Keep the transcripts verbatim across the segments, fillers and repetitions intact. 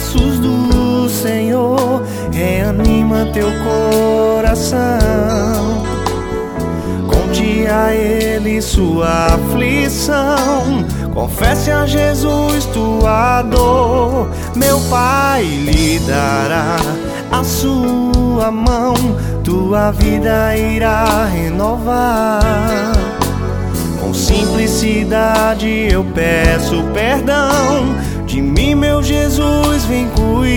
braços do Senhor, reanima teu coração. Conte a Ele sua aflição, confesse a Jesus tua dor. Meu Pai lhe dará a sua mão, tua vida irá renovar. Com simplicidade eu peço perdão, de mim meu Jesus vem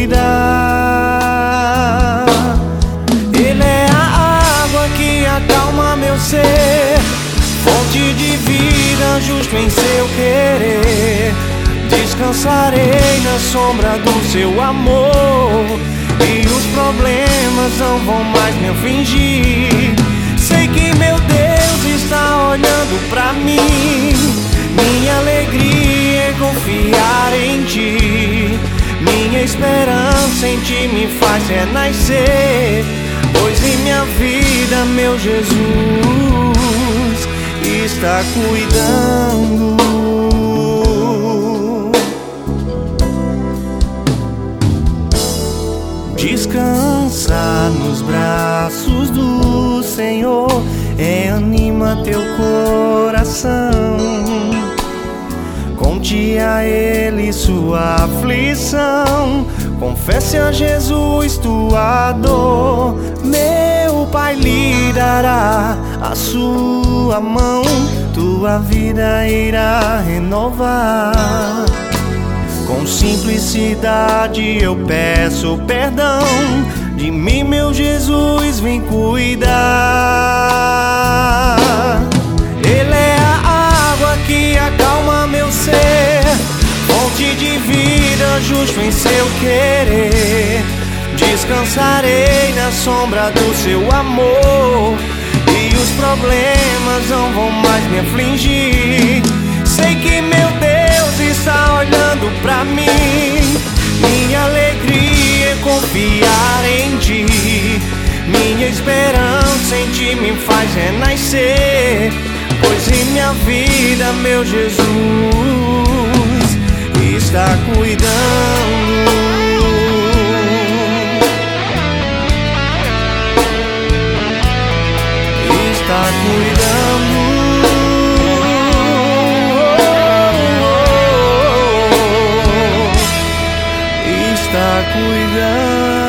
cuidar. Ele é a água que acalma meu ser, fonte de vida, justo em seu querer. Descansarei na sombra do seu amor, e os problemas não vão mais me afligir. Sei que meu Deus está olhando pra mim, minha alegria é confiar em ti. Minha esperança em ti me faz renascer, pois em minha vida meu Jesus está cuidando. Descansa nos braços do Senhor, reanima teu coração. Conte a Ele sua aflição, confesse a Jesus tua dor. Meu Pai lhe dará a sua mão, tua vida irá renovar. Com simplicidade eu peço perdão, de mim meu Jesus vem cuidar. Ele é a água que acalma meu ser, fonte de vida, justo em seu querer. Descansarei na sombra do seu amor, e os problemas não vão mais me afligir. Sei que meu Deus está olhando pra mim, minha alegria é confiar em ti. Minha esperança em ti me faz renascer, pois em minha vida meu Jesus está cuidando. Está cuidando. Está cuidando.